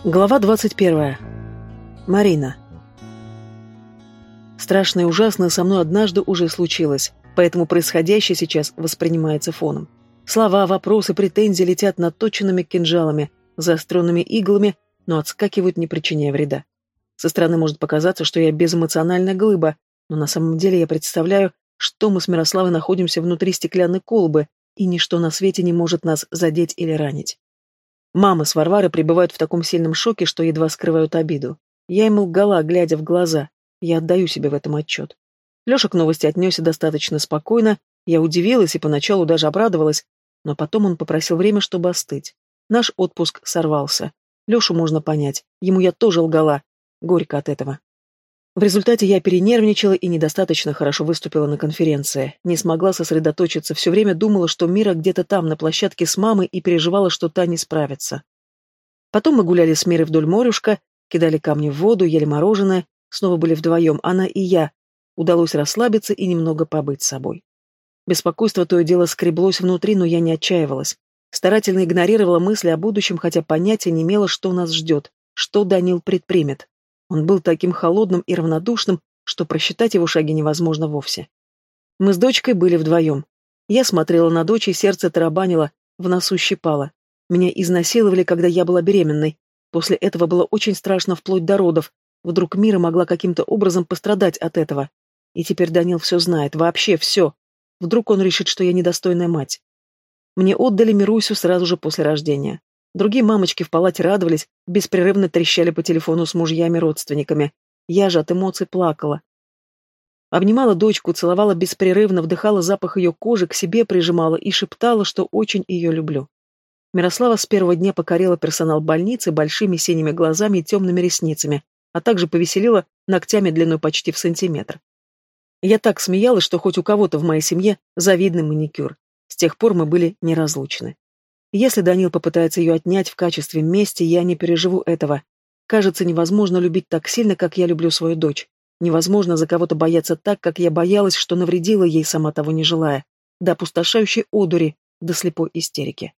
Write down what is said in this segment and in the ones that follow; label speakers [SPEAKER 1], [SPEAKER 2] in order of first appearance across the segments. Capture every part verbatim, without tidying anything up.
[SPEAKER 1] Глава двадцать первая. Марина. Страшное и ужасное со мной однажды уже случилось, поэтому происходящее сейчас воспринимается фоном. Слова, вопросы, претензии летят наточенными кинжалами, заостренными иглами, но отскакивают, не причиняя вреда. Со стороны может показаться, что я безэмоциональная глыба, но на самом деле я представляю, что мы с Мирославой находимся внутри стеклянной колбы, и ничто на свете не может нас задеть или ранить. Мама с Варварой пребывают в таком сильном шоке, что едва скрывают обиду. Я им лгала, глядя в глаза. Я отдаю себе в этом отчет. Леша к новости отнесся достаточно спокойно. Я удивилась и поначалу даже обрадовалась, но потом он попросил время, чтобы остыть. Наш отпуск сорвался. Лешу можно понять. Ему я тоже лгала. Горько от этого. В результате я перенервничала и недостаточно хорошо выступила на конференции. Не смогла сосредоточиться, все время думала, что Мира где-то там, на площадке с мамой, и переживала, что та не справится. Потом мы гуляли с Мирой вдоль морюшка, кидали камни в воду, ели мороженое, снова были вдвоем, она и я. Удалось расслабиться и немного побыть собой. Беспокойство то и дело скреблось внутри, но я не отчаивалась. Старательно игнорировала мысли о будущем, хотя понятия не имела, что нас ждет, что Данил предпримет. Он был таким холодным и равнодушным, что просчитать его шаги невозможно вовсе. Мы с дочкой были вдвоем. Я смотрела на дочь, и сердце тарабанило, в носу щипало. Меня изнасиловали, когда я была беременной. После этого было очень страшно вплоть до родов. Вдруг Мира могла каким-то образом пострадать от этого. И теперь Данил все знает, вообще все. Вдруг он решит, что я недостойная мать. Мне отдали Мирусю сразу же после рождения. Другие мамочки в палате радовались, беспрерывно трещали по телефону с мужьями-родственниками. Я же от эмоций плакала. Обнимала дочку, целовала беспрерывно, вдыхала запах ее кожи, к себе прижимала и шептала, что очень ее люблю. Мирослава с первого дня покорила персонал больницы большими синими глазами и темными ресницами, а также повеселила ногтями длиной почти в сантиметр. Я так смеялась, что хоть у кого-то в моей семье завидный маникюр. С тех пор мы были неразлучны. Если Данил попытается ее отнять в качестве мести, я не переживу этого. Кажется, невозможно любить так сильно, как я люблю свою дочь. Невозможно за кого-то бояться так, как я боялась, что навредила ей, сама того не желая. До опустошающей одури, до слепой истерики.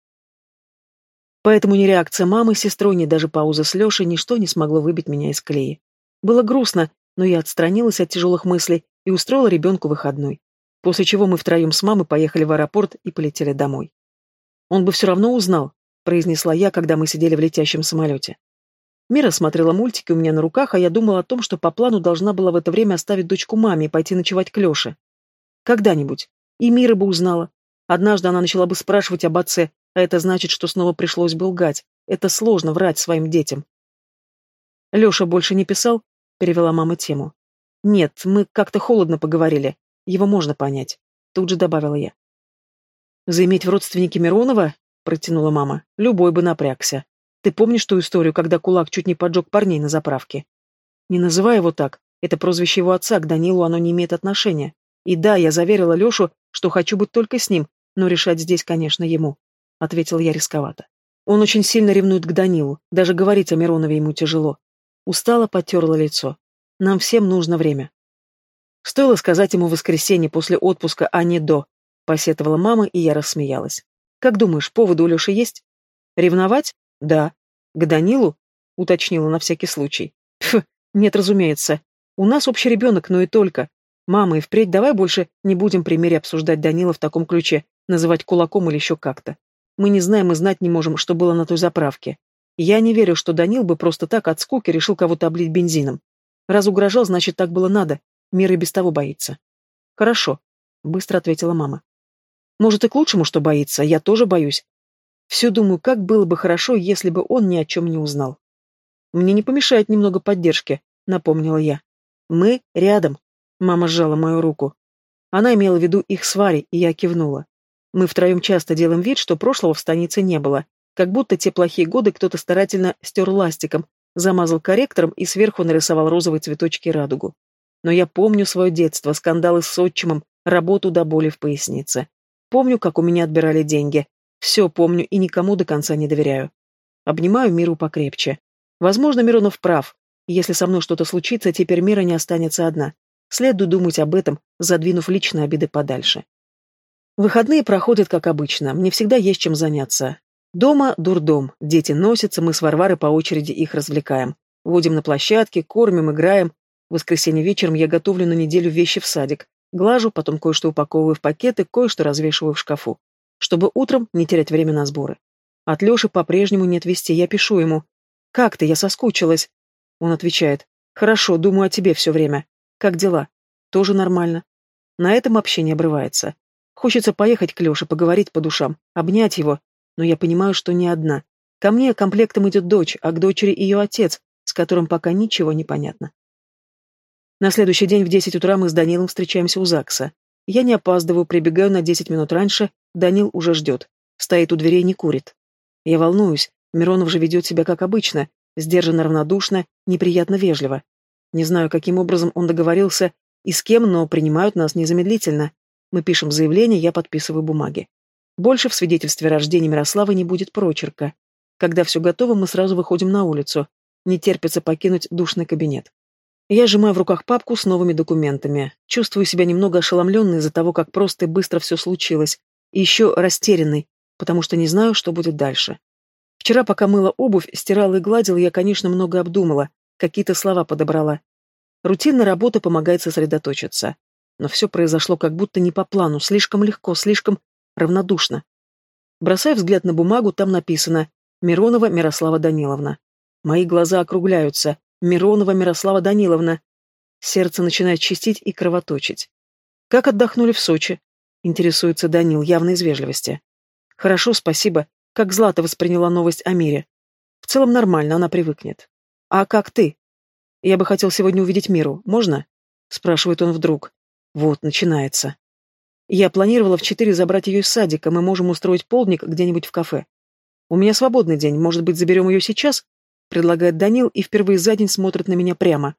[SPEAKER 1] Поэтому ни реакция мамы с сестрой, ни даже пауза с Лешей, ничто не смогло выбить меня из колеи. Было грустно, но я отстранилась от тяжелых мыслей и устроила ребенку выходной. После чего мы втроем с мамой поехали в аэропорт и полетели домой. «Он бы все равно узнал», — произнесла я, когда мы сидели в летящем самолете. Мира смотрела мультики у меня на руках, а я думала о том, что по плану должна была в это время оставить дочку маме и пойти ночевать к Леше. Когда-нибудь. И Мира бы узнала. Однажды она начала бы спрашивать об отце, а это значит, что снова пришлось бы лгать. Это сложно врать своим детям. «Леша больше не писал?» — перевела мама тему. «Нет, мы как-то холодно поговорили. Его можно понять», — тут же добавила я. «Заиметь в родственнике Миронова?» — протянула мама. «Любой бы напрягся. Ты помнишь ту историю, когда кулак чуть не поджег парней на заправке?» «Не называй его так. Это прозвище его отца, к Данилу оно не имеет отношения. И да, я заверила Лешу, что хочу быть только с ним, но решать здесь, конечно, ему», — ответила я рисковато. «Он очень сильно ревнует к Данилу. Даже говорить о Миронове ему тяжело». Устало потерла лицо. «Нам всем нужно время». Стоило сказать ему в воскресенье после отпуска, а не до. Посетовала мама, и я рассмеялась. «Как думаешь, поводы у Леши есть?» «Ревновать? Да. К Данилу?» — уточнила на всякий случай. «Пф, нет, разумеется. У нас общий ребенок, но и только. Мама, и впредь давай больше не будем при Мире обсуждать Данила в таком ключе, называть кулаком или еще как-то. Мы не знаем и знать не можем, что было на той заправке. Я не верю, что Данил бы просто так от скуки решил кого-то облить бензином. Раз угрожал, значит, так было надо. Мира и без того боится». «Хорошо», — быстро ответила мама. «Может, и к лучшему, что боится, я тоже боюсь. Все думаю, как было бы хорошо, если бы он ни о чем не узнал». «Мне не помешает немного поддержки», — напомнила я. «Мы рядом», — мама сжала мою руку. Она имела в виду их с Варей, и я кивнула. Мы втроем часто делаем вид, что прошлого в станице не было, как будто те плохие годы кто-то старательно стер ластиком, замазал корректором и сверху нарисовал розовые цветочки и радугу. Но я помню свое детство, скандалы с отчимом, работу до боли в пояснице. Помню, как у меня отбирали деньги. Все помню и никому до конца не доверяю. Обнимаю Миру покрепче. Возможно, Миронов прав. Если со мной что-то случится, теперь Мира не останется одна. Следует думать об этом, задвинув личные обиды подальше. Выходные проходят как обычно. Мне всегда есть чем заняться. Дома дурдом, дети носятся, мы с Варварой по очереди их развлекаем. Водим на площадке, кормим, играем. В воскресенье вечером я готовлю на неделю вещи в садик. Глажу, потом кое-что упаковываю в пакеты, кое-что развешиваю в шкафу. Чтобы утром не терять время на сборы. От Леши по-прежнему нет вести, я пишу ему. «Как ты? Я соскучилась». Он отвечает. «Хорошо, думаю о тебе все время. Как дела?» «Тоже нормально». На этом общение обрывается. Хочется поехать к Леше, поговорить по душам, обнять его, но я понимаю, что не одна. Ко мне комплектом идет дочь, а к дочери ее отец, с которым пока ничего не понятно. На следующий день в десять утра мы с Данилом встречаемся у ЗАГСа. Я не опаздываю, прибегаю на десять минут раньше, Данил уже ждет. Стоит у дверей, не курит. Я волнуюсь, Миронов же ведет себя как обычно, сдержанно равнодушно, неприятно вежливо. Не знаю, каким образом он договорился и с кем, но принимают нас незамедлительно. Мы пишем заявление, я подписываю бумаги. Больше в свидетельстве о рождении Мирослава не будет прочерка. Когда все готово, мы сразу выходим на улицу. Не терпится покинуть душный кабинет. Я сжимаю в руках папку с новыми документами. Чувствую себя немного ошеломленной из-за того, как просто и быстро все случилось. И еще растерянной, потому что не знаю, что будет дальше. Вчера, пока мыла обувь, стирала и гладила, я, конечно, много обдумала, какие-то слова подобрала. Рутинная работа помогает сосредоточиться. Но все произошло как будто не по плану, слишком легко, слишком равнодушно. Бросаю взгляд на бумагу, там написано «Миронова Мирослава Даниловна». Мои глаза округляются. «Миронова Мирослава Даниловна». Сердце начинает чистить и кровоточить. «Как отдохнули в Сочи?» — интересуется Данил, явно из вежливости. «Хорошо, спасибо. Как Злата восприняла новость о Мире?» «В целом нормально, она привыкнет». «А как ты?» «Я бы хотел сегодня увидеть Миру. Можно?» — спрашивает он вдруг. Вот, начинается. «Я планировала в четыре забрать ее из садика, мы можем устроить полдник где-нибудь в кафе. У меня свободный день, может быть, заберем ее сейчас?» — предлагает Данил и впервые за день смотрит на меня прямо.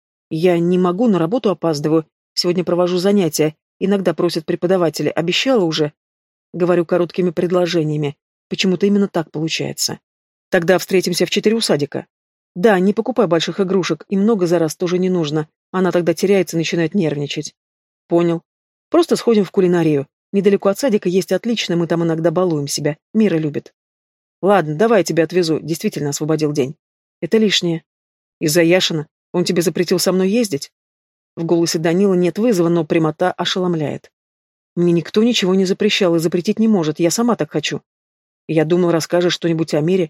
[SPEAKER 1] «Я не могу, на работу опаздываю. Сегодня провожу занятия. Иногда просят преподаватели. Обещала уже?» Говорю короткими предложениями. Почему-то именно так получается. «Тогда встретимся в четыре у садика». «Да, не покупай больших игрушек, и много за раз тоже не нужно. Она тогда теряется и начинает нервничать». «Понял. Просто сходим в кулинарию. Недалеко от садика есть отлично, мы там иногда балуем себя. Мира любит». «Ладно, давай я тебя отвезу. Действительно освободил день». «Это лишнее». «Из-за Яшина? Он тебе запретил со мной ездить?» В голосе Данила нет вызова, но прямота ошеломляет. «Мне никто ничего не запрещал и запретить не может. Я сама так хочу». «Я думал, расскажешь что-нибудь о Мире».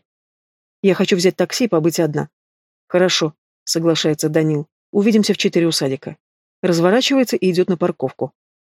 [SPEAKER 1] «Я хочу взять такси и побыть одна». «Хорошо», — соглашается Данил. «Увидимся в четыре у садика». Разворачивается и идет на парковку.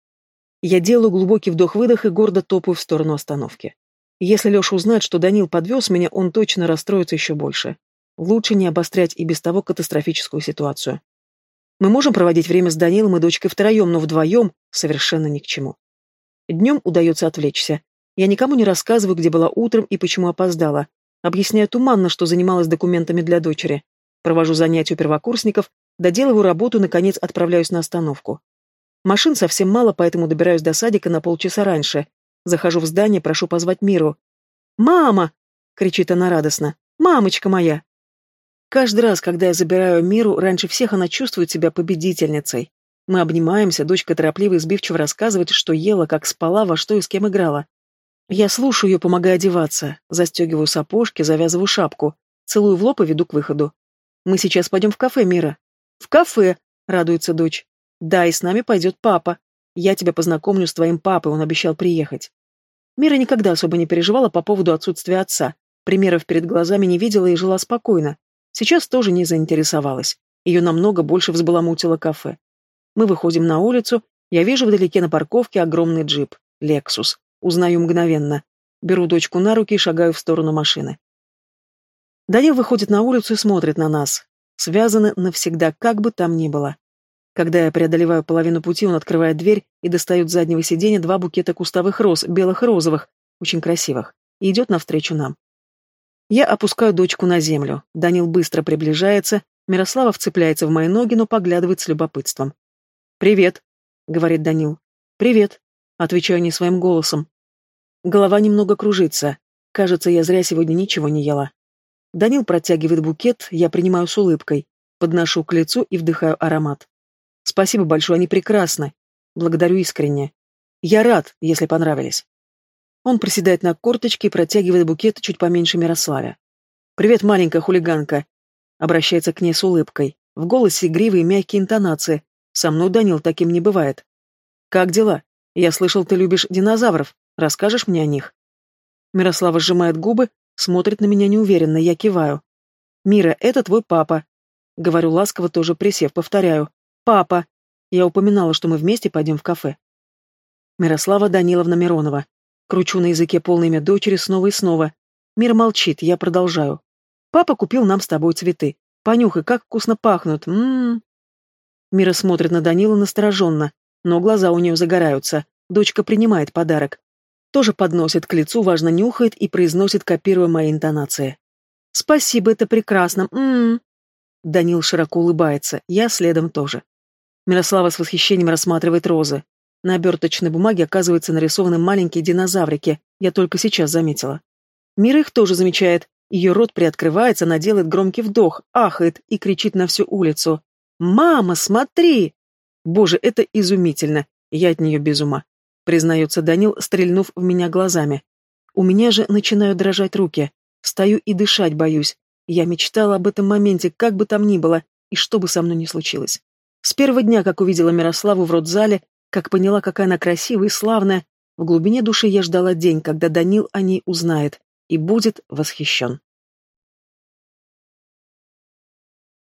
[SPEAKER 1] Я делаю глубокий вдох-выдох и гордо топаю в сторону остановки. Если Леша узнает, что Данил подвез меня, он точно расстроится еще больше. Лучше не обострять и без того катастрофическую ситуацию. Мы можем проводить время с Данилом и дочкой втроем, но вдвоем совершенно ни к чему. Днем удается отвлечься. Я никому не рассказываю, где была утром и почему опоздала. Объясняю туманно, что занималась документами для дочери. Провожу занятия у первокурсников, доделываю работу, наконец отправляюсь на остановку. Машин совсем мало, поэтому добираюсь до садика на полчаса раньше. Захожу в здание, прошу позвать Миру. «Мама!» — кричит она радостно. «Мамочка моя!» Каждый раз, когда я забираю Миру, раньше всех она чувствует себя победительницей. Мы обнимаемся, дочка торопливо и сбивчиво рассказывает, что ела, как спала, во что и с кем играла. Я слушаю ее, помогая одеваться, застегиваю сапожки, завязываю шапку, целую в лоб и веду к выходу. «Мы сейчас пойдем в кафе, Мира». «В кафе!» — радуется дочь. «Да, и с нами пойдет папа. Я тебя познакомлю с твоим папой, он обещал приехать». Мира никогда особо не переживала по поводу отсутствия отца. Примеров перед глазами не видела и жила спокойно. Сейчас тоже не заинтересовалась. Ее намного больше взбаламутило кафе. Мы выходим на улицу, я вижу вдалеке на парковке огромный джип. «Лексус». Узнаю мгновенно. Беру дочку на руки и шагаю в сторону машины. Данил выходит на улицу и смотрит на нас. Связаны навсегда, как бы там ни было. Когда я преодолеваю половину пути, он открывает дверь и достает с заднего сиденья два букета кустовых роз, белых и розовых, очень красивых, и идет навстречу нам. Я опускаю дочку на землю. Данил быстро приближается, Мирослава вцепляется в мои ноги, но поглядывает с любопытством. «Привет», — говорит Данил. «Привет», — отвечаю не своим голосом. Голова немного кружится. Кажется, я зря сегодня ничего не ела. Данил протягивает букет, я принимаю с улыбкой, подношу к лицу и вдыхаю аромат. Спасибо большое, они прекрасны. Благодарю искренне. Я рад, если понравились. Он приседает на корточке и протягивает букет чуть поменьше Мирославе. «Привет, маленькая хулиганка!» Обращается к ней с улыбкой. В голосе игривые мягкие интонации. «Со мной, Данил, таким не бывает». «Как дела? Я слышал, ты любишь динозавров. Расскажешь мне о них?» Мирослава сжимает губы, смотрит на меня неуверенно, я киваю. «Мира, это твой папа». Говорю ласково, тоже присев, повторяю. «Папа». Я упоминала, что мы вместе пойдем в кафе. Мирослава Даниловна Миронова. Кручу на языке полное имя дочери снова и снова. Мира молчит, я продолжаю. «Папа купил нам с тобой цветы. Понюхай, как вкусно пахнут. М-м-м». Мира смотрит на Данила настороженно, но глаза у нее загораются. Дочка принимает подарок. Тоже подносит к лицу, важно нюхает и произносит, копируя мои интонации. «Спасибо, это прекрасно. М-м-м». Данил широко улыбается, я следом тоже. Мирослава с восхищением рассматривает розы. На оберточной бумаге, оказывается, нарисованы маленькие динозаврики, я только сейчас заметила. Мира их тоже замечает. Ее рот приоткрывается, она делает громкий вдох, ахает и кричит на всю улицу. «Мама, смотри!» Боже, это изумительно. Я от нее без ума. Признается Данил, стрельнув в меня глазами. У меня же начинают дрожать руки. Стою и дышать боюсь. Я мечтала об этом моменте, как бы там ни было, и что бы со мной ни случилось. С первого дня, как увидела Мирославу в родзале, как поняла, какая она красивая и славная, в глубине души я ждала день, когда Данил о ней узнает и будет восхищен.